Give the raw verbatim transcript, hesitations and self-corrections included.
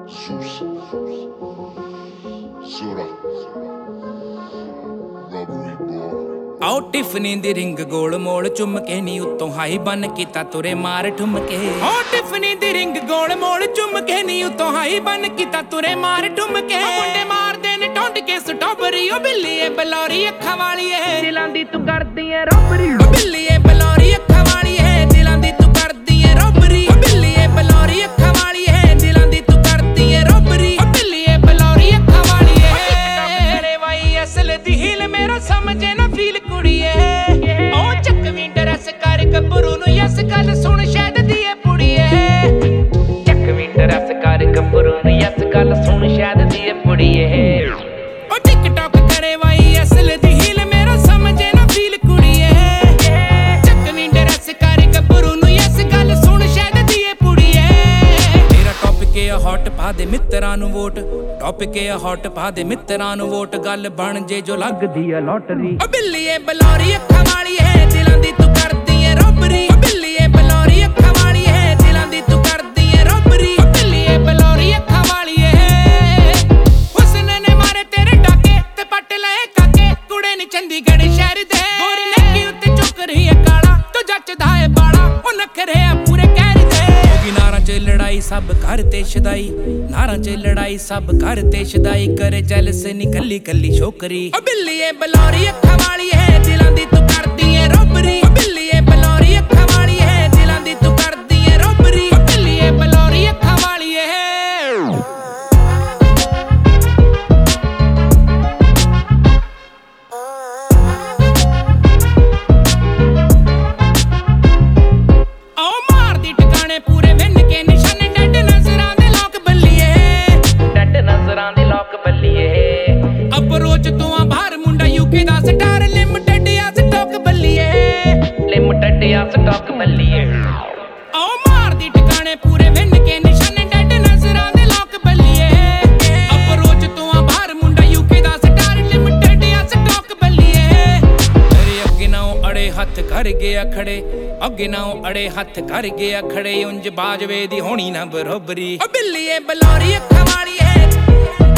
Zeus, Zora, Robbery Ball. ਆਓ Tiffany ਦੀ ring ਗੋਲ ਮੋਲ ਚੁੰਮ ਕੇ ਨੀ ਉੱਤੋਂ ਹਾਈ ਬਨ ਕੀਤਾ ਤੁਰੇ ਮਾਰ ਠੁਮਕੇ। ਆਓ ਟਿਫਨੀ ਦੀ ਰਿੰਗ ਗੋਲ ਮੋਲ ਚੁੰਮ ਕੇ ਨੀ ਉੱਤੋਂ ਹਾਈ ਬਨ ਕੀਤਾ ਤੁਰੇ ਮਾਰ ਠੁਮਕੇ। ਮੁੰਡੇ ਮਾਰਦੇ ਨੇ ਟੌਂਡ ਕੇ ਸਟ੍ਰਾਬੇਰੀ ਓ ਬਿੱਲੀ ਏ ਬਲੌਰੀ ਅੱਖਾਂ ਵਾਲੀ ਏ ਦਿਲਾਂ ਦੀ ਤੂੰ ਕਰਦੀ ਏ ਰੋਬਰੀ ਓ ਬਿੱਲੀ ਏ ਬਲੌਰੀ ਅੱਖਾਂ ਵਾਲੀ ਏ ਦਿਲਾਂ ਦੀ ਤੂੰ ਕਰਦੀ ਏ ਰੋਬਰੀ ਓ ਬਿੱਲੀ ਏ ਬਲੌਰੀ ਅੱਖਾਂ ਵਾਲੀ ਏ ਦਿਲਾਂ ਦੀ ਤੂੰ ਕਰਦੀ ਏ ਰੋਬਰੀ ਓ ਬਿੱਲੀ ਏ ਬਲੌਰੀ ਅੱਖਾਂ ਵਾਲੀ ਏ ਮੇਰੇ ਵਾਈ ਅਸਲ ਦੀ ਹੀਲ ਮੇਰਾ ਸਮਝੇ ਨਾ ਫੀਲ ਕੁੜੀਏ ਓ ਚੱਕਵੀਂ ਡਰੈਸ ਕਰ ਗੱਭਰੂ ਨੂੰ ਯਸ ਗੱਲ ਸੁਣ ਸ਼ਾਇਦ ਦੀ ਏ ਪੁੜੀਏ ਚੱਕਵੀਂ ਡਰੈਸ ਕਰ ਗੱਭਰੂ ਨੂੰ ਯਸ ਗੱਲ ਸੁਣ ਸ਼ਾਇਦ ਦੀ ਏ ਪੁੜੀਏ ਓ ਟਿਕਟੌਕ ਕਰੇ ਵਾਈ ਅਸਲ ਦੀ ਹੀਲ ਮੇਰਾ ਸਮਝੇ ਨਾ ਫੀਲ ਕੁੜੀਏ ਚੱਕਵੀਂ ਡਰੈਸ ਕਰ ਗੱਭਰੂ ਨੂੰ ਯਸ ਗੱਲ ਸੁਣ ਸ਼ਾਇਦ ਦੀ ਏ ਪੁੜੀਏ ਤੇਰਾ ਟੌਪਿਕ ਏ ਹੌਟ ਪਾ ਦੇ ਮਿੱਤਰਾਂ ਨੂੰ ਵੋਟ ਟੌਪਿਕ ਏ ਹੌਟ ਪਾ ਦੇ ਮਿੱਤਰਾਂ ਨੂੰ ਵੋਟ ਗੱਲ ਬਣ ਜੇ ਜੋ ਲੱਗਦੀ ਆ ਲੋਟਰੀ ਓ ਬਿੱਲੀ ਏ ਬਲੌਰੀ ਅੱਖਾਂ ਵਾਲੀ ਏ ਦਿਲਾਂ ਦੀ ਤੂੰ ਕਰਦੀ ਏ ਰੋਬਰੀ ਓ ਬਿੱਲੀ ਏ ਬਲੌਰੀ ਅੱਖਾਂ ਵਾਲੀ ਏ ਦਿਲਾਂ ਦੀ ਤੂੰ ਕਰਦੀ ਏ ਰੋਬਰੀ ਓ ਬਿੱਲੀ ਏ ਬਲੌਰੀ ਅੱਖਾਂ ਵਾਲੀ ਏ ਹੁਸਨ ਨੇ ਮਾਰੇ ਤੇਰੇ ਡਾਕੇ ਤੇ ਪੱਟ ਲਏ ਕਾਕੇ ਕੁੜੇ ਨੀ ਚੰਡੀਗੜ੍ਹ ਸ਼ਹਿਰ ਦੇ ਗੋਰੀ ਨੱਕੀ ਉੱਤੇ ਚੁੱਕ ਰਹੀ ਏ ਕਾਲਾ ਤੂੰ ਜੱਚਦਾ ਏ ਬਾਲਾ ਉਹ ਨਖਰੇ ਆ ਪੂਰੇ ਕਹਿਰ ਦੇ ਨਾਰਾਂ 'ਚ ਲੜਾਈ ਸਭ ਘਰ ਤੇ ਸ਼ਦਾਈ ਨਾਰਾਂ 'ਚ ਲੜਾਈ ਸਭ ਘਰ ਤੇ ਸ਼ਦਾਈ ਕਰੇ ਜੈਲਸ ਨੀ ਕੱਲੀ ਕੱਲੀ ਛੋਕਰੀ ਓ ਬਿੱਲੀ ਏ ਬਲੌਰੀ ਅੱਖਾਂ ਵਾਲੀ ਏ ਦਿਲਾਂ ਦੀ ਤੂੰ ਕਰਦੀ ਏ ਰੋਬਰੀ ਓ ਬਿੱਲੀ ਏ ਬਲੌਰੀ ਅੱਖਾਂ ਵਾਲੀ ਏ ਦਿਲਾਂ ਦੀ ਤੂੰ ਕਰਦੀ ਏ ਰੋਬਰੀ ਓ ਬਿੱਲੀ ਏ ਬਲੌਰੀ ਅੱਖਾਂ ਵਾਲੀ ਏ ਪੂਰੇ ਵਿੰਨ ਕੇ ਨਿਸ਼ਾਨੇ ਡੱਡ ਨਜ਼ਰਾਂ ਦੇ ਲੋਕ ਬੱਲੀਏ ਡੱਡ ਨਜ਼ਰਾਂ ਦੇ ਲੋਕ ਬੱਲੀਏ ਅਪਰੋਚ ਤੋਂ ਆ ਬਾਹਰ ਮੁੰਡਾ ਯੂਕੇ ਦਾ ਸਟਾਰ ਲਿਮਟਿਡ ਆ ਸਟਾਕ ਬੱਲੀਏ ਲਿਮਟਿਡ ਆ ਸਟਾਕ ਬੱਲੀਏ ਓ ਮਾਰਦੀ ਟਿਕਾਣੇ ਪੂਰੇ ਵਿੰਨ ਕੇ ਨਿਸ਼ਾਨੇ ਡੱਡ ਨਜ਼ਰਾਂ ਦੇ ਲੋਕ ਬੱਲੀਏ ਅਪਰੋਚ ਤੋਂ ਆ ਬਾਹਰ ਮੁੰਡਾ ਯੂਕੇ ਦਾ ਸਟਾਰ ਲਿਮਟਿਡ ਆ ਸਟਾਕ ਬੱਲੀਏ ਤੇਰੇ ਅੱਗੇ ਨਾ ਅੜੇ ਹੱਥ ਕਰ ਗਿਆ ਖੜੇ ਅੱਗੇ ਨਾ ਅੜੇ ਹੱਥ ਕਰ ਗਿਆ ਖੜੇ ਉਂਝ ਬਾਜਵੇ ਦੀ ਹੋਣੀ ਨਾ ਬਰੋਬਰੀ ਓ ਬਿੱਲੀ ਏ ਬਲੌਰੀ ਅੱਖਾਂ ਵਾਲੀ ਏ